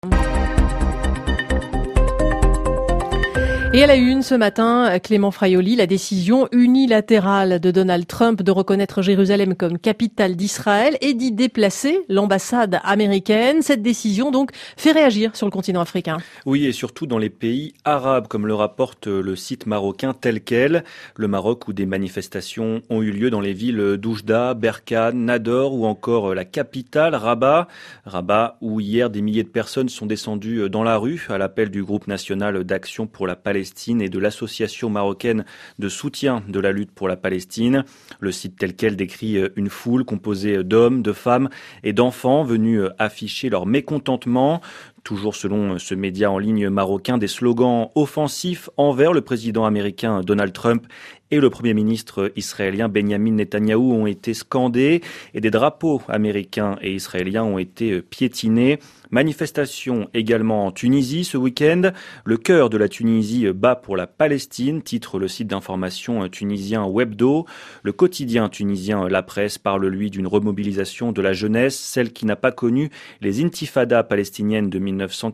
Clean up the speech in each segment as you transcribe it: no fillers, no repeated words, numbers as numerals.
Et à la une ce matin, Clément Fraioli, la décision unilatérale de Donald Trump de reconnaître Jérusalem comme capitale d'Israël et d'y déplacer l'ambassade américaine. Cette décision donc fait réagir sur le continent africain. Oui, et surtout dans les pays arabes, comme le rapporte le site marocain Tel Quel. Le Maroc où des manifestations ont eu lieu dans les villes d'Oujda, Berkane, Nador ou encore la capitale, Rabat. Rabat où hier des milliers de personnes sont descendues dans la rue à l'appel du groupe national d'action pour la Palestine et de l'association marocaine de soutien de la lutte pour la Palestine. Le site Tel Quel décrit une foule composée d'hommes, de femmes et d'enfants venus afficher leur mécontentement. Toujours selon ce média en ligne marocain, des slogans offensifs envers le président américain Donald Trump et le premier ministre israélien Benjamin Netanyahou ont été scandés et des drapeaux américains et israéliens ont été piétinés. Manifestation également en Tunisie ce week-end. Le cœur de la Tunisie bat pour la Palestine, titre le site d'information tunisien Webdo. Le quotidien tunisien La Presse parle lui d'une remobilisation de la jeunesse, celle qui n'a pas connu les intifadas palestiniennes de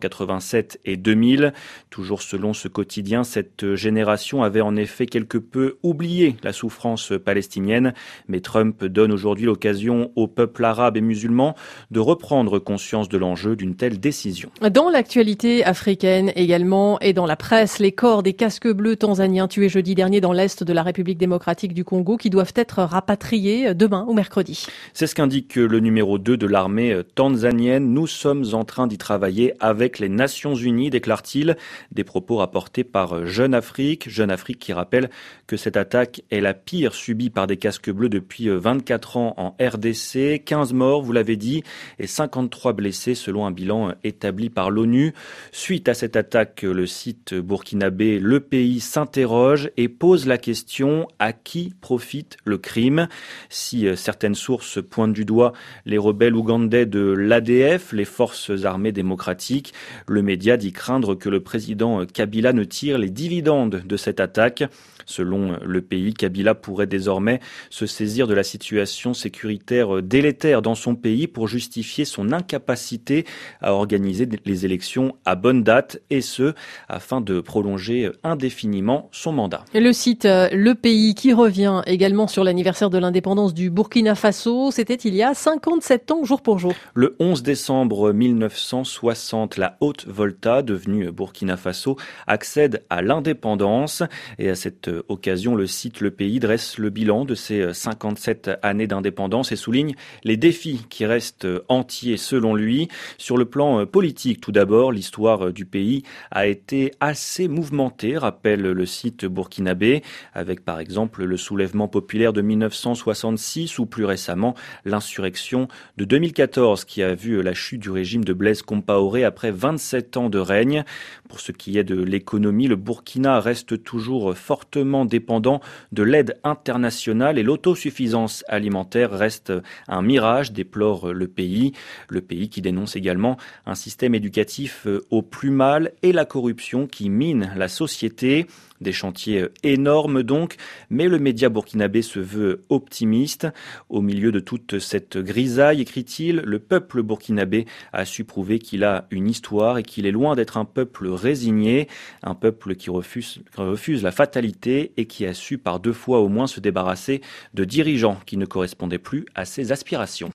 1987 et 2000. Toujours selon ce quotidien, cette génération avait en effet quelque peu oublié la souffrance palestinienne, mais Trump donne aujourd'hui l'occasion au peuple arabe et musulman de reprendre conscience de l'enjeu d'une telle décision. Dans l'actualité africaine également et dans la presse, les corps des casques bleus tanzaniens tués jeudi dernier dans l'est de la République démocratique du Congo qui doivent être rapatriés demain ou mercredi. C'est ce qu'indique le numéro 2 de l'armée tanzanienne. Nous sommes en train d'y travailler avec les Nations Unies, déclare-t-il. Des propos rapportés par Jeune Afrique. Jeune Afrique qui rappelle que cette attaque est la pire subie par des casques bleus depuis 24 ans en RDC. 15 morts, vous l'avez dit, et 53 blessés selon un bilan établi par l'ONU. Suite à cette attaque, le site burkinabé Le Pays s'interroge et pose la question: à qui profite le crime? Si certaines sources pointent du doigt les rebelles ougandais de l'ADF, les forces armées démocratiques, le média dit craindre que le président Kabila ne tire les dividendes de cette attaque. Selon Le Pays, Kabila pourrait désormais se saisir de la situation sécuritaire délétère dans son pays pour justifier son incapacité à organiser les élections à bonne date, et ce, afin de prolonger indéfiniment son mandat. Le site Le Pays qui revient également sur l'anniversaire de l'indépendance du Burkina Faso. C'était il y a 57 ans, jour pour jour. Le 11 décembre 1960, la Haute-Volta, devenue Burkina Faso, accède à l'indépendance. Et à cette occasion, le site Le Pays dresse le bilan de ces 57 années d'indépendance et souligne les défis qui restent entiers selon lui. Sur le plan politique, tout d'abord, l'histoire du pays a été assez mouvementée, rappelle le site burkinabé, avec par exemple le soulèvement populaire de 1966 ou plus récemment l'insurrection de 2014 qui a vu la chute du régime de Blaise Compaoré après 27 ans de règne. Pour ce qui est de l'économie, le Burkina reste toujours fortement dépendant de l'aide internationale et l'autosuffisance alimentaire reste un mirage, déplore le pays. Le pays qui dénonce également un système éducatif au plus mal et la corruption qui mine la société. Des chantiers énormes donc, mais le média burkinabé se veut optimiste. Au milieu de toute cette grisaille, écrit-il, le peuple burkinabé a su prouver qu'il a une histoire et qu'il est loin d'être un peuple résigné, un peuple qui refuse la fatalité et qui a su par 2 fois au moins se débarrasser de dirigeants qui ne correspondaient plus à ses aspirations.